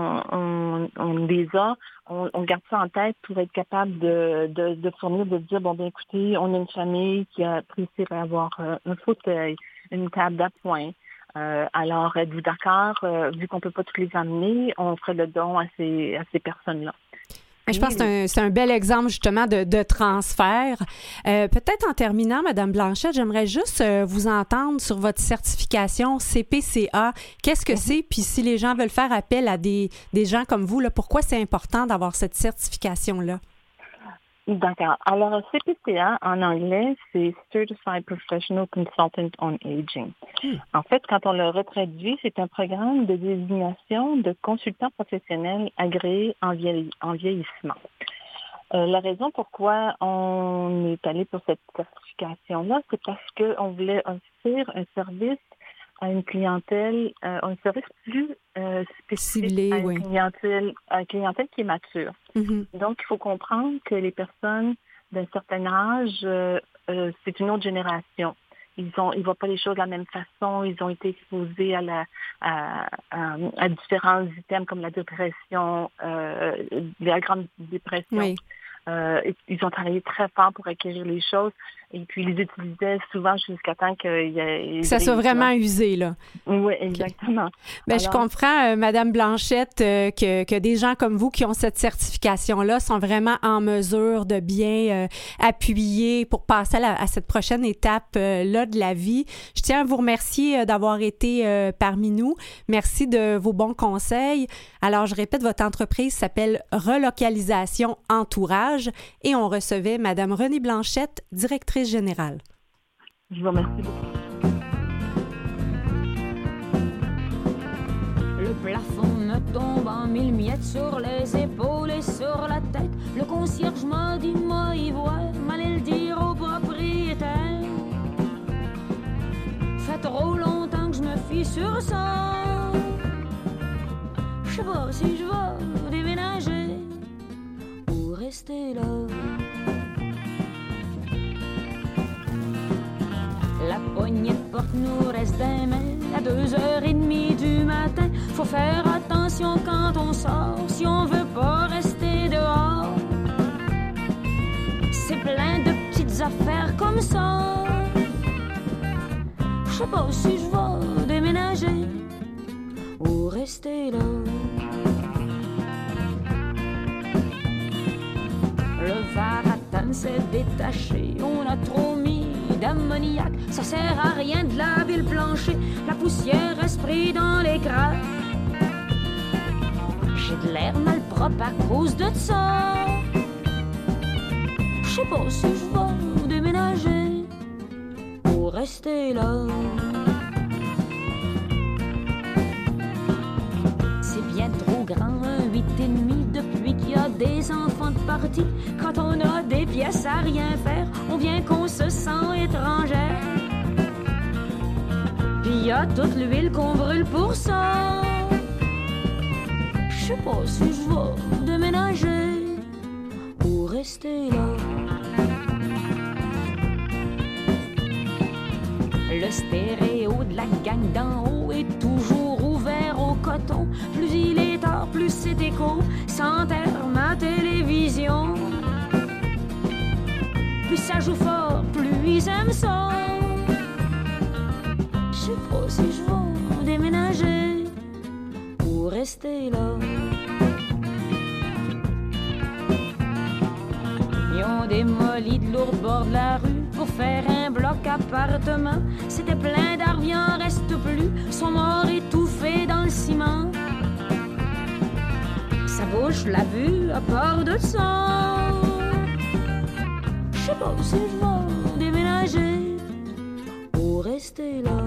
Speaker 7: on les a, on garde ça en tête pour être capable de fournir, de dire, bon, bien écoutez, on a une famille qui apprécierait avoir un fauteuil, une table d'appoint. Alors, êtes-vous d'accord, vu qu'on ne peut pas tous les amener, on ferait le don à ces personnes-là.
Speaker 1: Je pense que c'est un bel exemple justement de transfert. Peut-être en terminant, Mme Blanchette, j'aimerais juste vous entendre sur votre certification CPCA. Qu'est-ce que c'est? Puis si les gens veulent faire appel à des gens comme vous, là, pourquoi c'est important d'avoir cette certification-là?
Speaker 7: D'accord. Alors, CPCA, en anglais, c'est Certified Professional Consultant on Aging. En fait, quand on le retraduit, c'est un programme de désignation de consultant professionnel agréé en vieillissement. La raison pourquoi on est allé pour cette certification-là, c'est parce qu'on voulait offrir un service à une clientèle, un service plus spécifique
Speaker 1: ciblé,
Speaker 7: à une clientèle qui est mature. Mm-hmm. Donc, il faut comprendre que les personnes d'un certain âge, c'est une autre génération. Ils voient pas les choses de la même façon. Ils ont été exposés à différents items comme la dépression, la grande dépression.
Speaker 1: Oui.
Speaker 7: Ils ont travaillé très fort pour acquérir les choses et puis ils les utilisaient souvent jusqu'à temps que
Speaker 1: ça soit vraiment usé, là.
Speaker 7: Oui, exactement.
Speaker 1: Okay. Je comprends, Mme Blanchette, que des gens comme vous qui ont cette certification-là sont vraiment en mesure de bien appuyer pour passer à cette prochaine étape-là de la vie. Je tiens à vous remercier d'avoir été parmi nous. Merci de vos bons conseils. Alors, je répète, votre entreprise s'appelle Relocalisation Entourage et on recevait Mme Renée Blanchette, directrice générale.
Speaker 7: Je vous remercie beaucoup.
Speaker 2: Le plafond me tombe en mille miettes sur les épaules et sur la tête. Le concierge m'a dit, moi y voir, m'allait le dire au propriétaire. Fait trop longtemps que je me fie sur ça. Je sais pas si je vais déménager ou rester là. La poignée de porte nous reste des mains à 2h30 du matin. Faut faire attention quand on sort, si on veut pas rester dehors. C'est plein de petites affaires comme ça. Je sais pas si je vais déménager ou rester là. Le Varatane s'est détaché, on a trop mis d'ammoniac. Ça sert à rien de laver le plancher, la poussière reste prise dans les craques. J'ai de l'air malpropre à cause de ça. Je sais pas si je vais déménager ou rester là. C'est bien trop grand, un 8,5 depuis qu'il y a des enfants de partie. Quand on a des pièces à rien faire, on vient qu'on se sent étrangère. Puis il y a toute l'huile qu'on brûle pour ça. Je sais pas si je vais déménager ou rester là. Le stéréo de la gang d'en haut est toujours ouvert au coton. Plus il est tard, plus c'est écho, s'enterre ma télévision. Plus ça joue fort, plus ils aiment ça. Je sais pas si je vais déménager ou rester là. Ils ont démoli de lourds bords de la rue pour faire un bloc appartement. C'était plein d'arbres, il en reste plus, sont morts étouffés dans le ciment. Sa bouche l'a vue à part de sang. Je sais pas si je vais déménager ou rester là.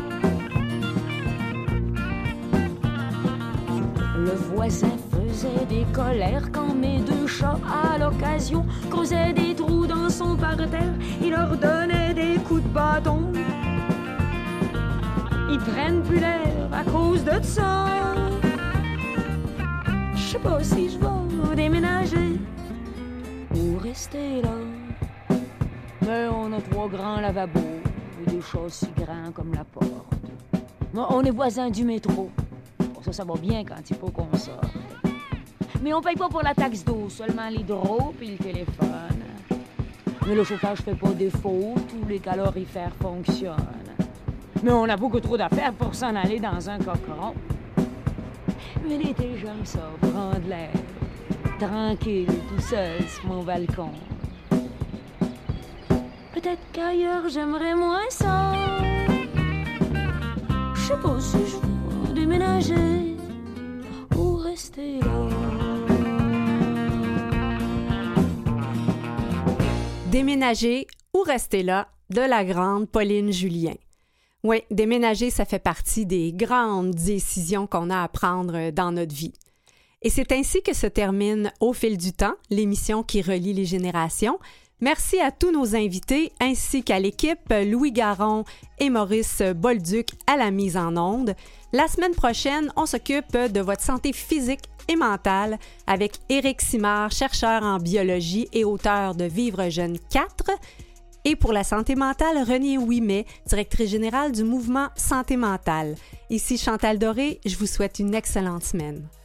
Speaker 2: Le voisin faisait des colères quand mes deux chats, à l'occasion, creusaient des trous dans son parterre. Il leur donnait des coups de bâton. Ils prennent plus l'air à cause de ça. Je sais pas si je vais déménager ou rester là. Mais on a 3 grands lavabos et des chats si grands comme la porte. Mais on est voisins du métro. Ça va bien quand il faut qu'on sorte. Mais on paye pas pour la taxe d'eau, seulement l'hydro puis le téléphone. Mais le chauffage fait pas défaut, tous les calorifères fonctionnent. Mais on a beaucoup trop d'affaires pour s'en aller dans un cochon. Mais l'été, j'aime ça, prendre l'air, tranquille, tout seul sur mon balcon. Peut-être qu'ailleurs, j'aimerais moins ça. Je sais pas si je veux déménager ou rester là.
Speaker 1: Déménager ou rester là, de la grande Pauline Julien. Oui, déménager, ça fait partie des grandes décisions qu'on a à prendre dans notre vie. Et c'est ainsi que se termine Au fil du temps, l'émission qui relie les générations. Merci à tous nos invités ainsi qu'à l'équipe Louis Garon et Maurice Bolduc à la mise en onde. La semaine prochaine, on s'occupe de votre santé physique et mentale avec Éric Simard, chercheur en biologie et auteur de Vivre jeune 4. Et pour la santé mentale, Renée Ouimet, directrice générale du mouvement Santé mentale. Ici Chantal Doré, je vous souhaite une excellente semaine.